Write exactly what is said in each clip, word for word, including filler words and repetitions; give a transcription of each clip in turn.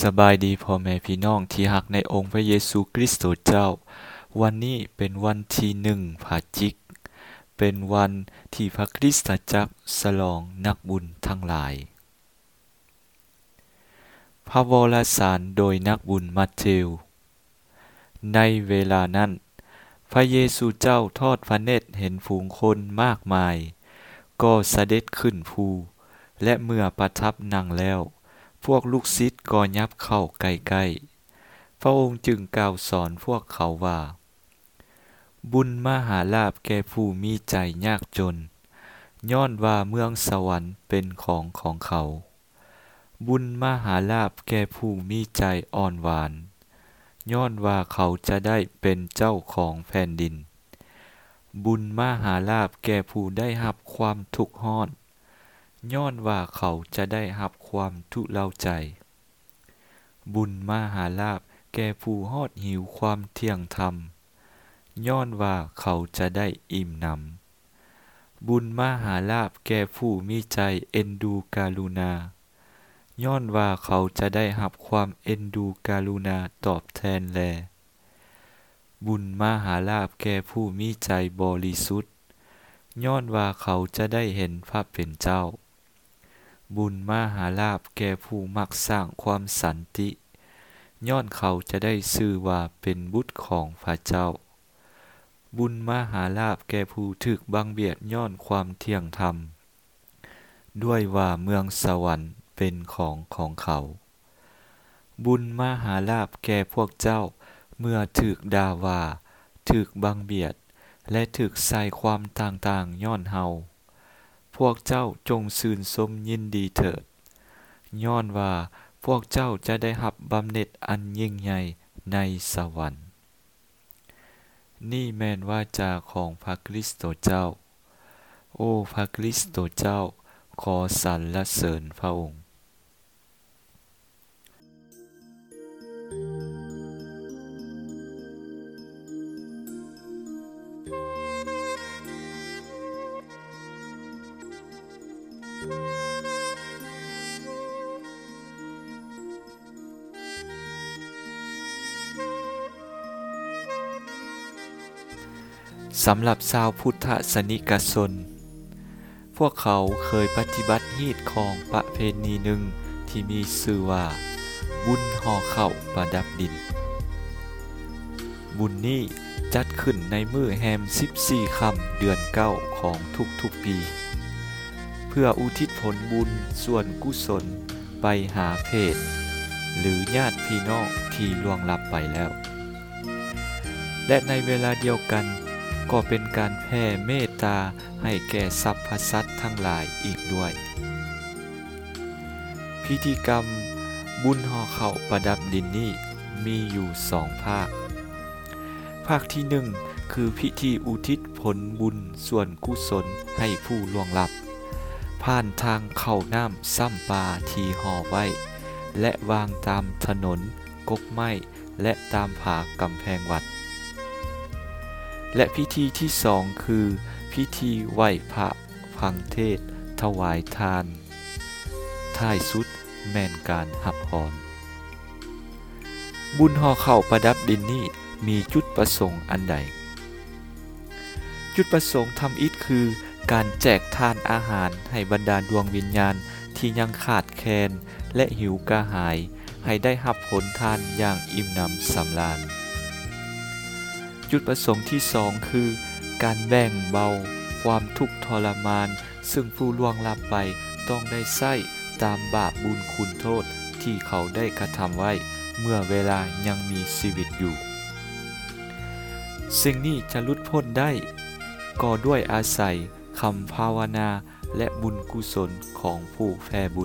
สบายดีพ่อแม่พี่น้องที่รักในองค์พระเยซูคริสต์เจ้าวันนี้เป็นวันที่หนึ่งพฤศจิกายนเป็นวันที่พระคริสตจักรฉลองนักบุญทั้งหลายพระวรสารโดยนักบุญมัทธิวในเวลานั้นพระเยซูเจ้าทอดพระเนตรเห็นฝูงคนมากมายก็เสด็จขึ้นภูและเมื่อประทับนั่งแล้วพวกลูกศิษย์ก็ยับเข้าใกล้ๆพระองค์จึงกล่าวสอนพวกเขาว่าบุญมหาลาภแก่ผู้มีใจยากจนย้อนว่าเมืองสวรรค์เป็นของของเขาบุญมหาลาภแก่ผู้มีใจอ่อนหวานย้อนว่าเขาจะได้เป็นเจ้าของแผ่นดินบุญมหาลาภแก่ผู้ได้รับความทุกข์ร้อนย้อนว่าเขาจะได้รับความทุเลาใจบุญมหาลาภแก่ผู้ฮอดหิวความเที่ยงธรรมย้อนว่าเขาจะได้อิ่มหนำบุญมหาลาภแก่ผู้มีใจเอ็นดูกรุณาย้อนว่าเขาจะได้รับความเอ็นดูกรุณาตอบแทนแลบุญมหาลาภแก่ผู้มีใจบริสุทธิ์ย้อนว่าเขาจะได้เห็นพระเป็นเจ้าบุญมหาลาภแก่ผู้มักสร้างความสันติย้อนเขาจะได้ชื่อว่าเป็นบุตรของพระเจ้าบุญมหาลาภแก่ผู้ถูกบังเบียดย้อนความเที่ยงธรรมด้วยว่าเมืองสวรรค์เป็นของของเขาบุญมหาลาภแก่พวกเจ้าเมื่อถูกด่าว่าถูกบังเบียดและถูกใส่ความต่างๆย้อนเฮาพวกเจ้าจงชื่นชมยินดีเถิดย้อนว่าพวกเจ้าจะได้รับบำเหน็จอันยิ่งใหญ่ในสวรรค์นี่แม่นวาจาของพระคริสต์เจ้าโอ้พระคริสต์เจ้าขอสรรเสริญพระองค์สำหรับชาวพุทธศนิกชนพวกเขาเคยปฏิบัติฮีตของประเพณีหนึ่งที่มีชื่อว่าบุญห่อข้าวประดับดินบุญนี้จัดขึ้นในมื้อแฮมสิบสี่ค่ำเดือนเก้าของทุกๆปีเพื่ออุทิศผลบุญส่วนกุศลไปหาเพศหรือญาติพี่น้องที่ล่วงลับไปแล้วและในเวลาเดียวกันก็เป็นการแผ่เมตตาให้แก่สรรพสัตว์ทั้งหลายอีกด้วยพิธีกรรมบุญห่อข้าวประดับดินนี้มีอยู่สองภาคภาคที่หนึ่งคือพิธีอุทิศผลบุญส่วนกุศลให้ผู้ล่วงลับผ่านทางเข้าน้ำซ้ำปลาที่ห่อไว้และวางตามถนนกกไม้และตามผากำแพงวัดและพิธีที่สองคือพิธีไหว้พระฟังเทศน์ถวายทานท้ายสุดแม่นการรับพรบุญห่อข้าวประดับดินนี้มีจุดประสงค์อันใดจุดประสงค์ทำอิฐคือการแจกทานอาหารให้บรรดาดวงวิญญาณที่ยังขาดแคลนและหิวกระหายให้ได้รับผลทานอย่างอิ่มหนำสำราญจุดประสงค์ที่สองคือการแบ่งเบาความทุกข์ทรมานซึ่งผู้ล่วงลับไปต้องได้ใช้ตามบาปบุญคุณโทษที่เขาได้กระทำไว้เมื่อเวลายังมีชีวิตอยู่สิ่งนี้จะหลุดพ้นได้ก็ด้วยอาศัยคำภาวนาและบุญกุศลของผู้แผ่บุญ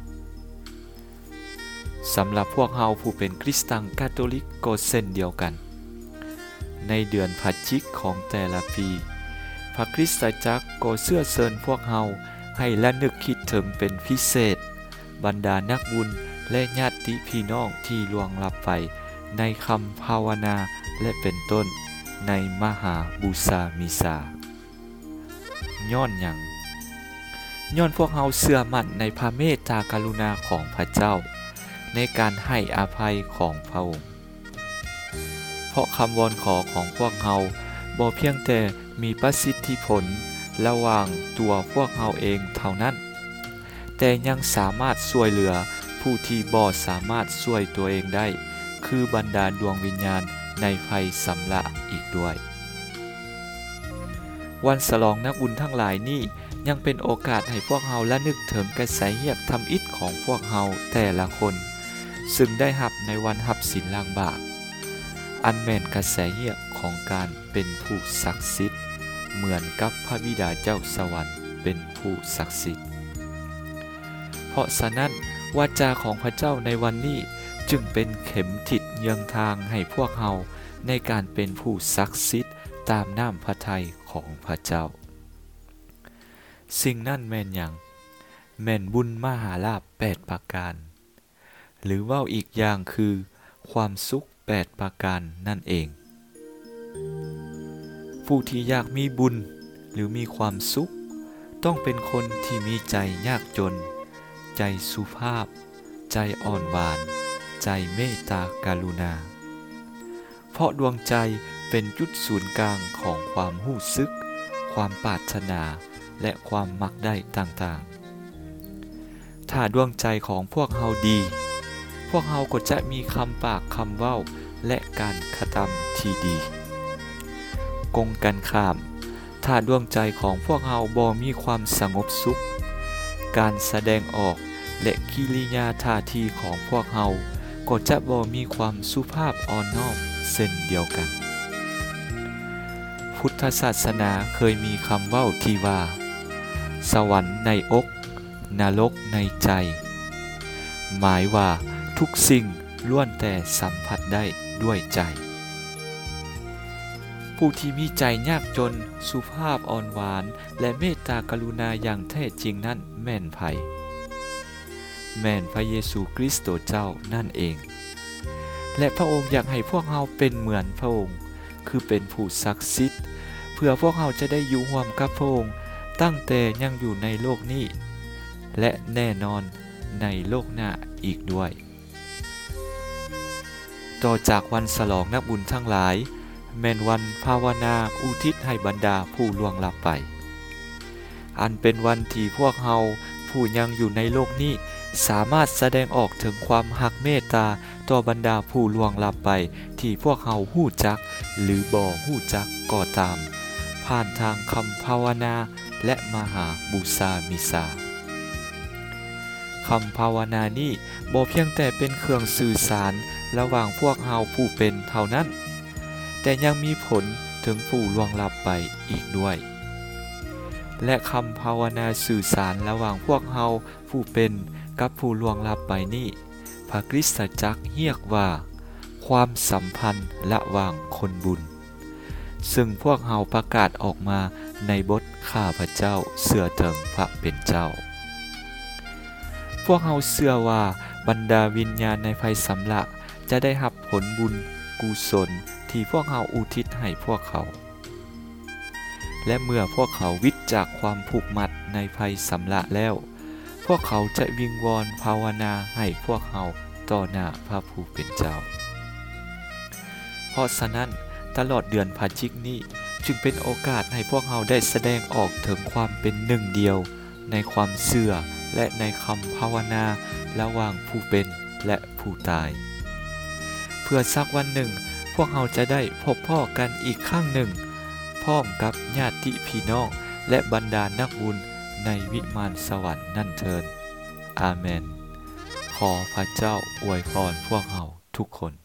สำหรับพวกเราผู้เป็นคริสตังคาทอลิกก็เช่นเดียวกันในเดือนพฤศจิกของแต่ละปีพระคริสตจักรก็เชื่อเชิญพวกเราให้ระลึกคิดถึงเป็นพิเศษบรรดานักบุญและญาติพี่น้องที่ล่วงลับไปในคำภาวนาและเป็นต้นในมหาบูชามิสาย้อนหยังย้อนพวกเราเชื่อมั่นในพระเมตตากรุณาของพระเจ้าในการให้อภัยของพระองค์เพราะคำวอนขอของพวกเฮาบ่เพียงแต่มีประสิทธิผลระหว่างตัวพวกเฮาเองเท่านั้นแต่ยังสามารถช่วยเหลือผู้ที่บ่สามารถช่วยตัวเองได้คือบรรดาดวงวิญญาณในไฟสำละอีกด้วยวันฉลองนักบุญทั้งหลายนี้ยังเป็นโอกาสให้พวกเฮาระลึกถึงกระแสเฮียกทำอิฐของพวกเฮาแต่ละคนซึ่งได้รับในวันรับศีลล้างบาปอันแม่นกระแสเฮียกของการเป็นผู้ศักดิ์สิทธิ์เหมือนกับพระบิดาเจ้าสวรรค์เป็นผู้ศักดิ์สิทธิ์เพราะฉะนั้นวาจาของพระเจ้าในวันนี้จึงเป็นเข็มทิศเยืองทางให้พวกเฮาในการเป็นผู้ศักดิ์สิทธิ์ตามน้ำพระทัยของพระเจ้าสิ่งนั้นแม่นหยังแม่นบุญมหาลาภแปดประการหรือว่าอีกอย่างคือความสุขแปดประการนั่นเองผู้ที่อยากมีบุญหรือมีความสุขต้องเป็นคนที่มีใจยากจนใจสุภาพใจอ่อนหวานใจเมตตากรุณาเพราะดวงใจเป็นจุดศูนย์กลางของความรู้สึกความปรารถนาและความมักได้ต่างๆถ้าดวงใจของพวกเฮาดีพวกเฮาก็จะมีคำปากคำเว้าและการกระทำที่ดีกงกันข้ามถ้าดวงใจของพวกเฮาบ่มีความสงบสุขการแสดงออกและกิริยาท่าทีของพวกเฮาก็จะบ่มีความสุภาพอ่อนน้อมเช่นเดียวกันพุทธศาสนาเคยมีคำเว้าที่ว่าสวรรค์ในอกนรกในใจหมายว่าทุกสิ่งล้วนแต่สัมผัสได้ด้วยใจผู้ที่มีใจยากจนสุภาพอ่อนหวานและเมตตากรุณาอย่างแท้จริงนั้นแม่นไผแม่นพระเยซูคริสต์เจ้านั่นเองและพระองค์อยากให้พวกเราเป็นเหมือนพระองค์คือเป็นผู้ศักดิ์สิทธิ์เพื่อพวกเราจะได้อยู่ร่วมกับพระองค์ตั้งแต่ยังอยู่ในโลกนี้และแน่นอนในโลกหน้าอีกด้วยต่อจากวันฉลองนักบุญทั้งหลายแม่นวันภาวนาอุทิศให้บรรดาผู้ล่วงลับไปอันเป็นวันที่พวกเราผู้ยังอยู่ในโลกนี้สามารถแสดงออกถึงความหักเมตตาต่อบรรดาผู้ล่วงลับไปที่พวกเราฮู้จักหรือบ่ฮู้จักก็ตามผ่านทางคำภาวนาและมหาบูชามิสาคำภาวนานี้บ่เพียงแต่เป็นเครื่องสื่อสารระหว่างพวกเราผู้เป็นเท่านั้นแต่ยังมีผลถึงผู้ล่วงลับไปอีกด้วยและคำภาวนาสื่อสารระหว่างพวกเราผู้เป็นกับผู้ล่วงลับไปนี้พระคริสตจักรเรียกว่าความสัมพันธ์ระหว่างคนบุญซึ่งพวกเราประกาศออกมาในบทข้าพเจ้าเชื่อถึงพระเป็นเจ้าพวกเราเชื่อว่าบรรดาวิญญาณในไฟสำละจะได้รับผลบุญกุศลที่พวกเราอุทิศให้พวกเขาและเมื่อพวกเขาวิตจากความผูกมัดในไฟสำละแล้วพวกเขาจะวิงวอนภาวนาให้พวกเราต่อหน้าพระผู้เป็นเจ้าเพราะฉะนั้นตลอดเดือนพฤศจิกายนนี้จึงเป็นโอกาสให้พวกเราได้แสดงออกถึงความเป็นหนึ่งเดียวในความเชื่อและในคำภาวนาระหว่างผู้เป็นและผู้ตายเพื่อสักวันหนึ่งพวกเราจะได้พบพ่อกันอีกครั้งหนึ่งพร้อมกับญาติพี่น้องและบรรดานักบุญในวิมานสวรรค์นั่นเถิดอาเมนขอพระเจ้าอวยพรพวกเราทุกคน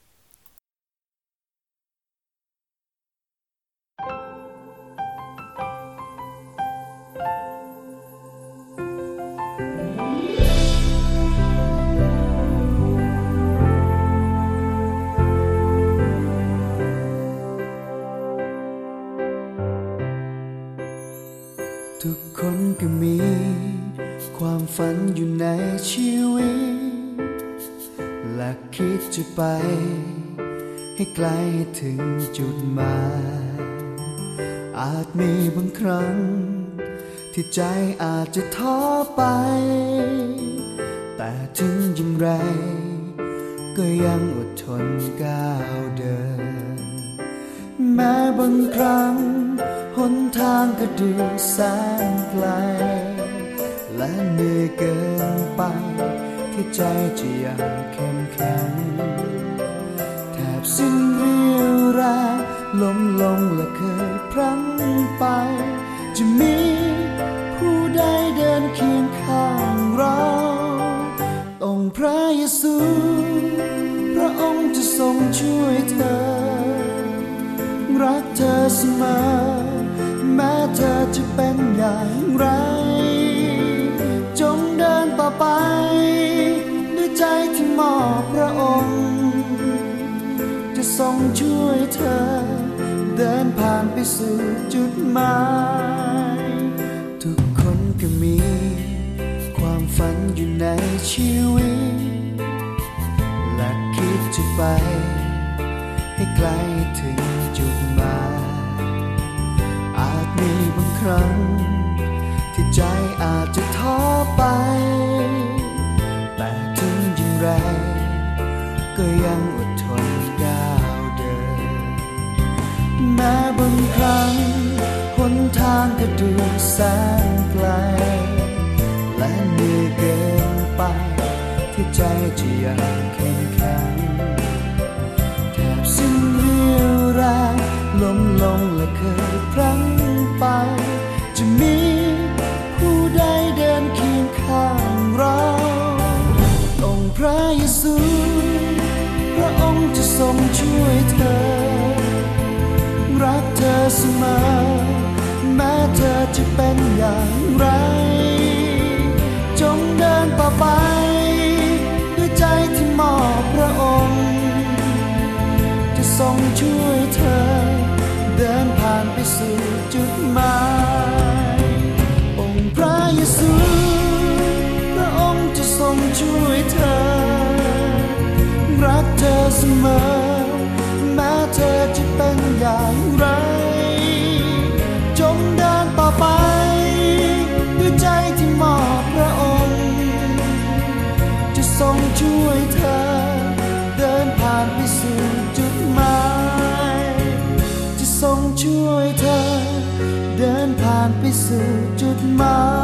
ทุกคนก็มีความฝันอยู่ในชีวิตและคิดจะไปให้ไกลถึงจุดหมายอาจมีบางครั้งที่ใจอาจจะท้อไปแต่แต่ถึงอย่างไรก็ยังอดทนก้าวเดินแม้บางครั้งหนทางก็ดูแสนไกลและเหนื่อยเกินไปที่ใจจะยังเข้มแข็งแทบสิ้นเรี่ยวแรงล้มลงและเคยพลั้งไปจะมีผู้ใดเดินเคียงข้างเราองค์พระเยซูพระองค์จะทรงช่วยเธอรักเธอเสมอแม้เธอจะเป็นอย่างไรจงเดินต่อไปด้วยใจที่มอบพระองค์จะทรงช่วยเธอเดินผ่านไปสู่จุดหมายทุกคนก็มีความฝันอยู่ในชีวิตและคิดจะไปให้ไกลถึงจุดหมายอาจมีบางครั้งที่ใจอาจจะท้อไปแต่ถึงอย่างไรก็ยังอดทนก้าวเดินแม้บางครั้งหนทางก็ดูแสนไกลและเหนื่อยเกินไปที่ใจจะยังเข้มแข็งแทบสิ้นเรี่ยวแรงล้มลงและเคยพลั้งไปจะมีผู้ใดเดินเคียงข้างเราองค์พระเยซูพระองค์จะทรงช่วยเธอรักเธอเสมอแม้เธอจะเป็นอย่างไรจงเดินต่อไปด้วยใจที่มอบพระองค์จะทรงช่วยเธอเดินผ่านไปสู่จุดหมายองค์พระเยซูพระองค์จะทรงช่วยเธอรักเธอเสมอแม้เธอจะเป็นอย่างไรจงเดินต่อไปด้วยใจที่มอบพระองค์จะทรงช่วยเธอเดินผ่านไปสู่จุดหมายจะทรงช่วยเธอเดินผ่านไปสู่จุดหมาย